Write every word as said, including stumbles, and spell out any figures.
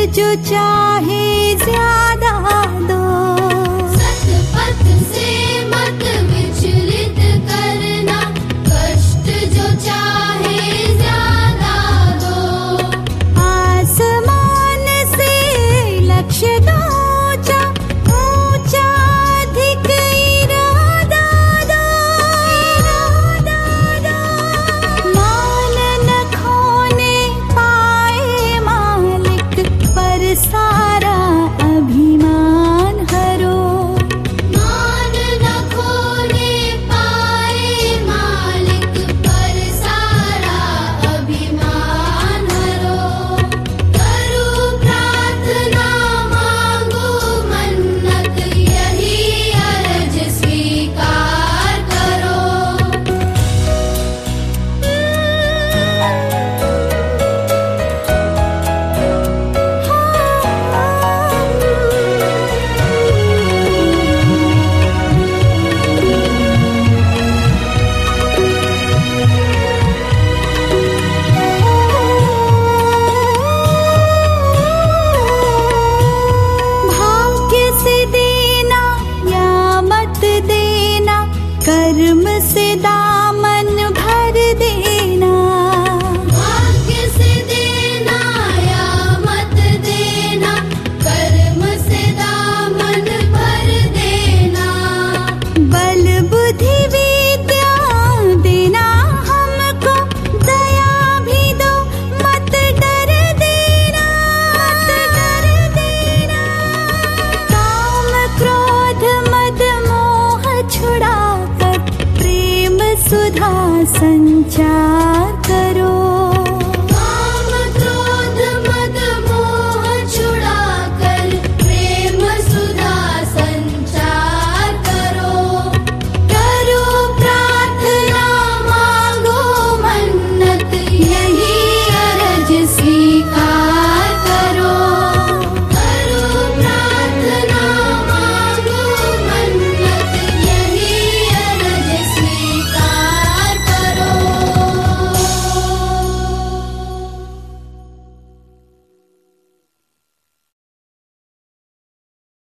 जो चाहे ज्यादा दो। सतपथ से मत विचलित करना, कष्ट जो चाहे ज्यादा दो। आसमान से लक्ष्य दो, ऊंचा ऊंचा अधिक इरादा दो। मान न खोने पाए मालिक, पर सारा अभिमान हरो। मान न खोने पाए मालिक, पर सारा अभिमान हरो। करो प्रार्थना मांगो मन्नत, यही अर्ज स्वीकार करो। भाग्य से देना या मत देना, कर्म से दामन भर देना। भाग्य से देना या मत देना, कर्म से दामन भर देना। बल बुद्धि विद्या देना हमको, दया भी दो मत डर देना। मत डर देना। काम क्रोध मद मोह छुड़ा कर, प्रेम सुधा संचार